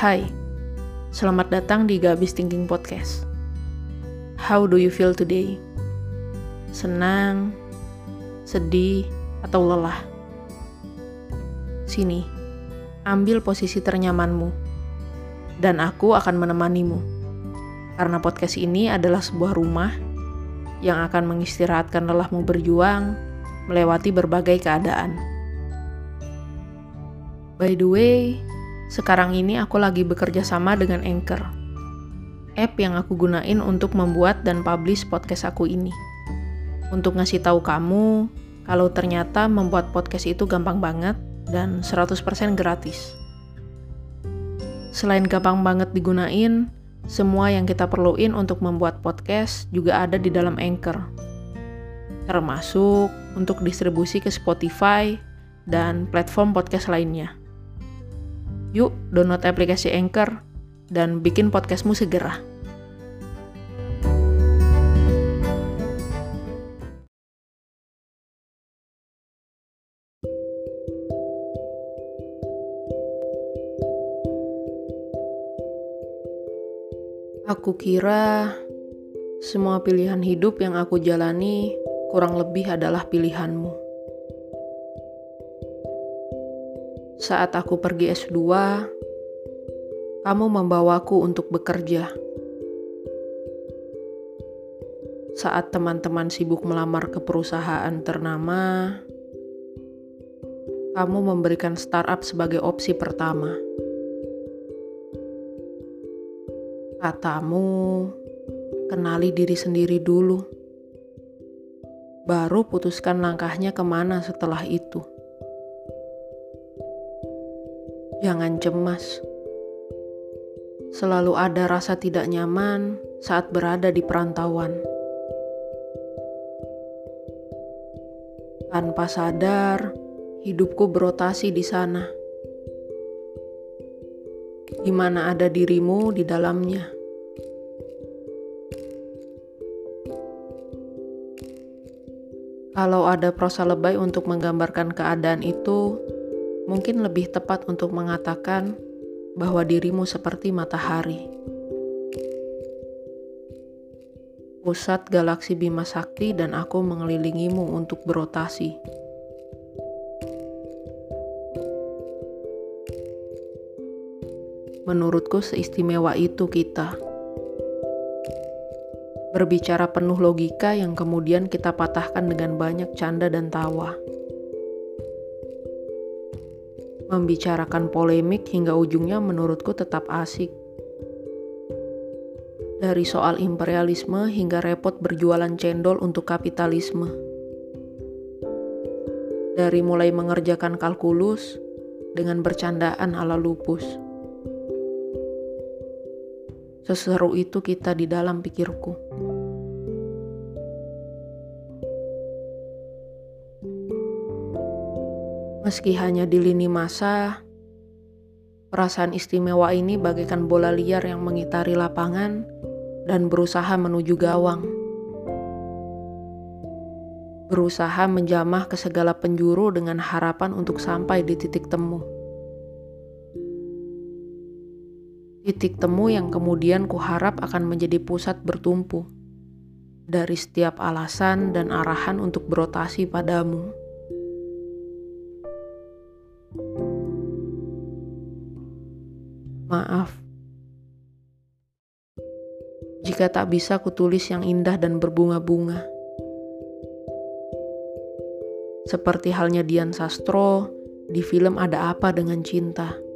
Hai, selamat datang di Gak Habis Thinking Podcast. How do you feel today? Senang, sedih, atau lelah? Sini, ambil posisi ternyamanmu, dan aku akan menemanimu. Karena podcast ini adalah sebuah rumah yang akan mengistirahatkan lelahmu berjuang melewati berbagai keadaan. By the way, sekarang ini aku lagi bekerja sama dengan Anchor, app yang aku gunain untuk membuat dan publish podcast aku ini. Untuk ngasih tahu kamu kalau ternyata membuat podcast itu gampang banget dan 100% gratis. Selain gampang banget digunain, semua yang kita perluin untuk membuat podcast juga ada di dalam Anchor. Termasuk untuk distribusi ke Spotify dan platform podcast lainnya. Yuk, download aplikasi Anchor dan bikin podcastmu segera. Aku kira semua pilihan hidup yang aku jalani kurang lebih adalah pilihanmu. Saat aku pergi S2, kamu membawaku untuk bekerja. Saat teman-teman sibuk melamar ke perusahaan ternama, kamu memberikan startup sebagai opsi pertama. Katamu, kenali diri sendiri dulu. Baru putuskan langkahnya kemana setelah itu. Jangan cemas. Selalu ada rasa tidak nyaman saat berada di perantauan. Tanpa sadar, hidupku berotasi di sana. Di mana ada dirimu di dalamnya. Kalau ada prosa lebay untuk menggambarkan keadaan itu, mungkin lebih tepat untuk mengatakan bahwa dirimu seperti matahari. Pusat galaksi Bima Sakti dan aku mengelilingimu untuk berotasi. Menurutku seistimewa itu kita. Berbicara penuh logika yang kemudian kita patahkan dengan banyak canda dan tawa. Membicarakan polemik hingga ujungnya menurutku tetap asik. Dari soal imperialisme hingga repot berjualan cendol untuk kapitalisme. Dari mulai mengerjakan kalkulus dengan bercandaan ala lupus. Seseru itu kita di dalam pikirku. Meski hanya di lini masa, perasaan istimewa ini bagaikan bola liar yang mengitari lapangan dan berusaha menuju gawang. Berusaha menjamah ke segala penjuru dengan harapan untuk sampai di titik temu. Titik temu yang kemudian kuharap akan menjadi pusat bertumpu dari setiap alasan dan arahan untuk berotasi padamu. Maaf, jika tak bisa kutulis yang indah dan berbunga-bunga. Seperti halnya Dian Sastro di film Ada Apa Dengan Cinta.